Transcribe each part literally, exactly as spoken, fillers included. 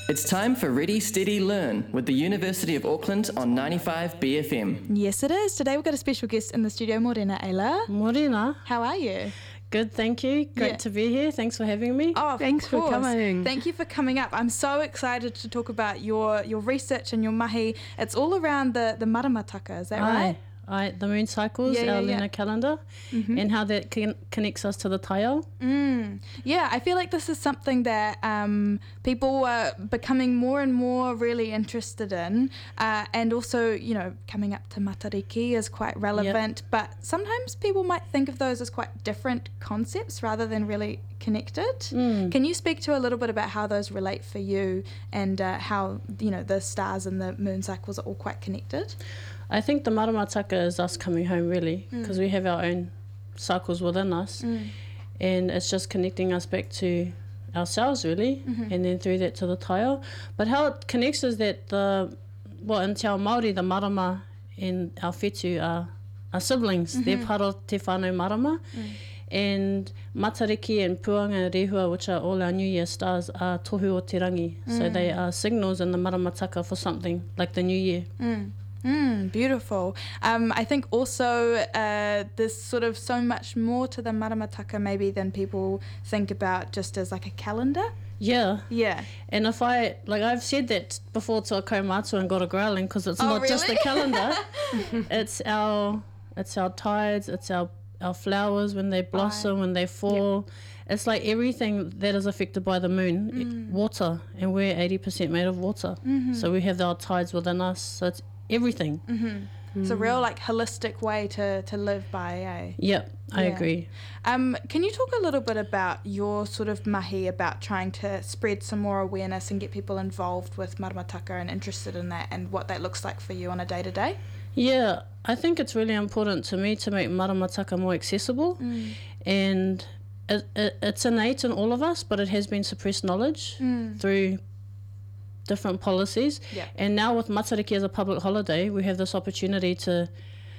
It's time for Ready, Steady, Learn with the University of Auckland on ninety-five B F M. Yes, it is. Today we've got a special guest in the studio, Morena Ayla. Morena. How are you? Good, thank you. Great Yeah. to be here. Thanks for having me. Oh, Thanks of for course. coming. Thank you for coming up. I'm so excited to talk about your, your research and your mahi. It's all around the, the maramataka, is that right? Aye, aye, the moon cycles, Yeah, yeah, our yeah. lunar calendar, Mhm. and how that con- connects us to the taiao. Mm. Yeah, I feel like this is something that um, people are becoming more and more really interested in, uh, and also, you know, coming up to Matariki is quite relevant, but sometimes people might think of those as quite different concepts rather than really connected. Mm. Can you speak to a little bit about how those relate for you and uh, how, you know, the stars and the moon cycles are all quite connected? I think the maramataka is us coming home, really, because Mm. we have our own cycles within us, Mm. and it's just connecting us back to ourselves, really, Mhm. and then through that to the taiao. But how it connects is that the, well, in Te Ao Māori, the marama and our whetū are, are siblings. They're Mhm. part of Te Whānau marama. Mm. And Matariki and Puanga Rehua, which are all our New Year stars, are tohu o te rangi. So Mm. they are signals in the maramataka for something, like the New Year. Mm. Mm, beautiful. Um, I think also uh, there's sort of so much more to the maramataka maybe than people think about just as like a calendar. Yeah. Yeah. And if I, like I've said that before to a kaumātua and got a growling, because it's Oh, not just the really? calendar, it's our it's our tides, it's our, our flowers when they blossom, when they fall. It's like everything that is affected by the moon, it- Mm. water, and we're eighty percent made of water. Mhm. So we have our tides within us, so it's everything. Mhm. It's a real like holistic way to, to live by, eh? Yep, I Yeah. agree. Um, can you talk a little bit about your sort of mahi about trying to spread some more awareness and get people involved with maramataka and interested in that and what that looks like for you on a day-to-day? Yeah, I think it's really important to me to make maramataka more accessible, Mm. and it, it, it's innate in all of us, but it has been suppressed knowledge Mm. through different policies. Yeah. And now with Matariki as a public holiday, we have this opportunity to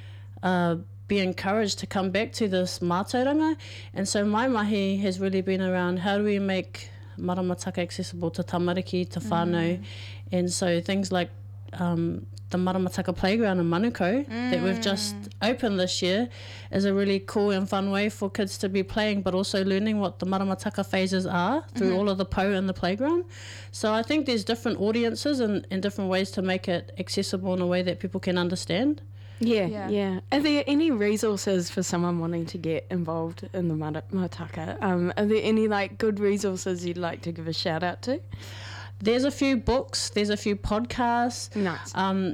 uh, be encouraged to come back to this mātauranga. And so my mahi has really been around how do we make maramataka accessible to tamariki, to whānau. And so things like um, the maramataka playground in Manukau that we've just opened this year is a really cool and fun way for kids to be playing, but also learning what the maramataka phases are through all of the pou in the playground. So I think there's different audiences and, and different ways to make it accessible in a way that people can understand. Yeah, Yeah. yeah, Are there any resources for someone wanting to get involved in the maramataka? Um, are there any like good resources you'd like to give a shout out to? There's a few books, there's a few podcasts. Nice. Um,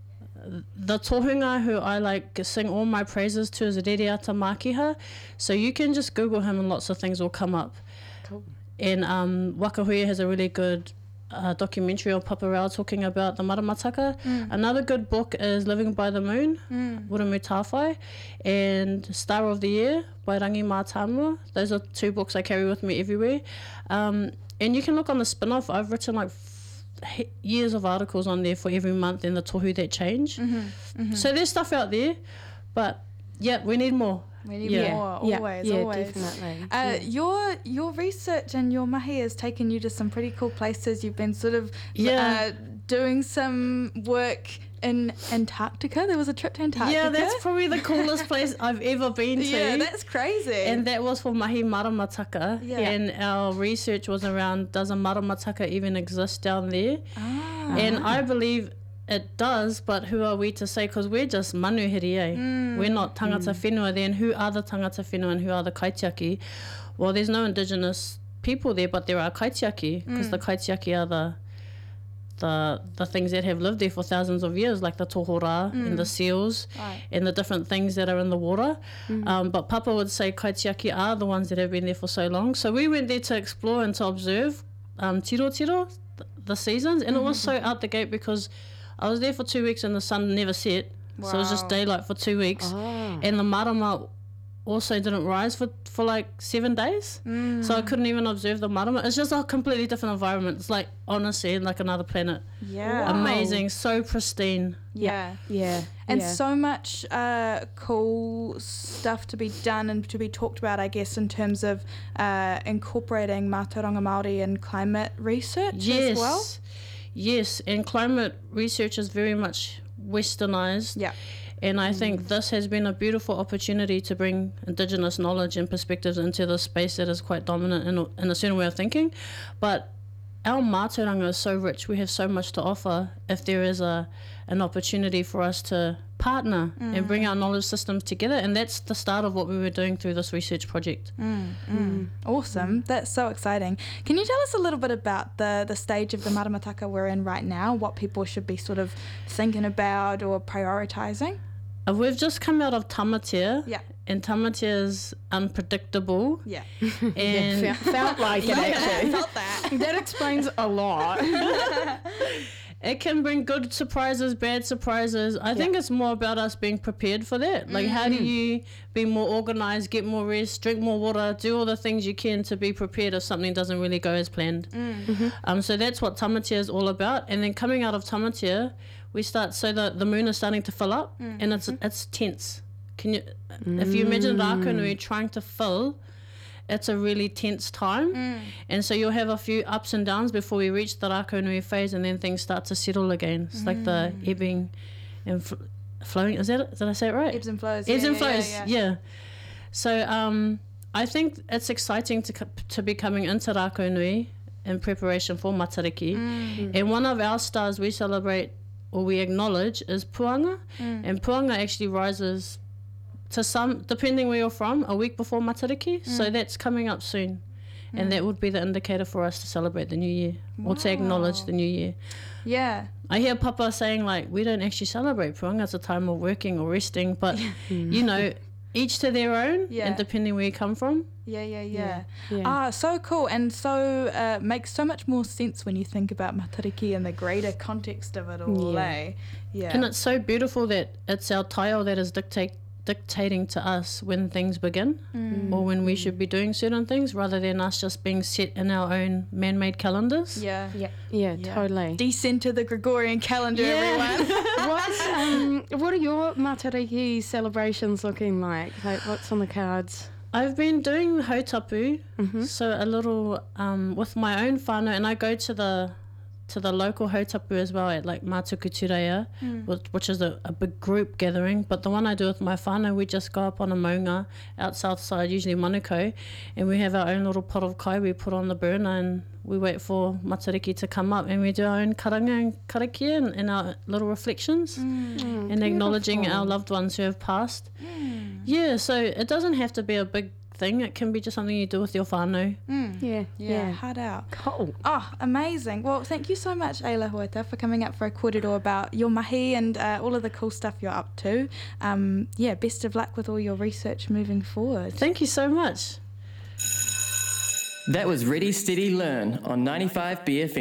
the tohunga who I like sing all my praises to is Rereata Makiha. So you can just Google him and lots of things will come up. Cool. And um, Wakahuia has a really good uh, documentary on Paparau talking about the maramataka. Mm. Another good book is Living by the Moon, Mm. Uramu Tāwhai, and Star of the Year by Rangi Mātāmua. Those are two books I carry with me everywhere. Um, and you can look on the spin-off. I've written like f- he- years of articles on there for every month and the tohu that change. Mhm. Mhm. So there's stuff out there, but yeah, we need more. We need Yeah. more, yeah, always, yeah, always. definitely. Uh, yeah. Your your research and your mahi has taken you to some pretty cool places. You've been sort of Yeah. uh, doing some work in Antarctica. There was a trip to Antarctica. Yeah, that's probably the coolest place I've ever been to. Yeah, that's crazy. And that was for mahi maramataka. Yeah. And our research was around, does a maramataka even exist down there? ah. And I believe it does, but who are we to say? Because we're just manuhiri, eh? Mm. We're not tangata whenua there. And who are the tangata whenua and who are the kaitiaki? Well, there's no indigenous people there, but there are kaitiaki, because Mm. the kaitiaki are the the the things that have lived there for thousands of years, like the tohora and the seals Right. and the different things that are in the water. Mm. Um, but Papa would say kaitiaki are the ones that have been there for so long. So we went there to explore and to observe um, tiro tiro, th- the seasons. And it was so out the gate because I was there for two weeks and the sun never set. So it was just Wow. daylight for two weeks. Oh. And the marama also didn't rise for, for like seven days. Mm. So I couldn't even observe the marama. It's just a completely different environment. It's like, honestly, like another planet. Yeah. Wow. Amazing. So pristine. Yeah. Yeah. And yeah. so much uh, cool stuff to be done and to be talked about, I guess, in terms of uh, incorporating Mātauranga Māori in climate research yes. as well. Yes, and climate research is very much westernised. Yeah. And I think this has been a beautiful opportunity to bring Indigenous knowledge and perspectives into the space that is quite dominant in a, in a certain way of thinking. But our mātauranga is so rich, we have so much to offer if there is a an opportunity for us to partner mm. and bring our knowledge systems together. And that's the start of what we were doing through this research project. Mm, mm. Awesome. That's so exciting. Can you tell us a little bit about the, the stage of the maramataka we're in right now, what people should be sort of thinking about or prioritising? Uh, we've just come out of Tamatea. Yeah. And Tamatea is unpredictable. Yeah. And yeah, felt like it actually. Felt that. That explains a lot. It can bring good surprises, bad surprises. I yeah. think it's more about us being prepared for that. Like, mm-hmm. how do you be more organised, get more rest, drink more water, do all the things you can to be prepared if something doesn't really go as planned. Mm-hmm. Um, so that's what Tamatea is all about. And then coming out of Tamatea, we start, so the, the moon is starting to fill up, mm-hmm. and it's it's tense. Can you, mm. if you imagine Rākonui trying to fill, it's a really tense time. Mm. And so you'll have a few ups and downs before we reach the Rākonui phase, and then things start to settle again. It's mm. like the ebbing and fl- flowing. Is that it? Did I say it right? Ebbs and flows. Ebbs yeah, and yeah, flows, yeah. yeah. yeah. So um, I think it's exciting to to be coming into Rākonui in preparation for Matariki. Mm. And one of our stars we celebrate or we acknowledge is Puanga. Mm. And Puanga actually rises to some, depending where you're from, a week before Matariki. Mm. So that's coming up soon. Mm. And that would be the indicator for us to celebrate the new year, wow. or to acknowledge the new year. Yeah. I hear Papa saying, like, we don't actually celebrate Puanga. It's a time of working or resting. But, you know, each to their own, yeah. and depending where you come from. Yeah, yeah, yeah. yeah. Ah, so cool. And so uh, makes so much more sense when you think about Matariki and the greater context of it all, yeah. eh? Yeah. And it's so beautiful that it's our taio that is dictate dictating to us when things begin, mm. or when we should be doing certain things, rather than us just being set in our own man-made calendars. Yeah, yeah, yeah, yeah. totally. Decenter the Gregorian calendar, yeah. everyone. What's um, what are your Matariki celebrations looking like? Like, what's on the cards? I've been doing hautapu, mm-hmm. so a little um, with my own whānau, and I go to the to the local hautapu as well at like Mātukutureia, mm. which, which is a, a big group gathering. But the one I do with my whānau, we just go up on a maunga out south side, usually Manukau, and we have our own little pot of kai we put on the burner, and we wait for Matariki to come up, and we do our own karanga and karakia and, and our little reflections, mm. Mm, and acknowledging beautiful. Our loved ones who have passed. Mm. Yeah, so it doesn't have to be a big thing. It can be just something you do with your whānau. Mm. Yeah, yeah, yeah. Hard out. Cool. Oh, amazing. Well, thank you so much, Ayla Huerta, for coming up for a kōrero about your mahi and uh, all of the cool stuff you're up to. Um, yeah, best of luck with all your research moving forward. Thank you so much. That was Ready, Steady, Learn on ninety-five B F M.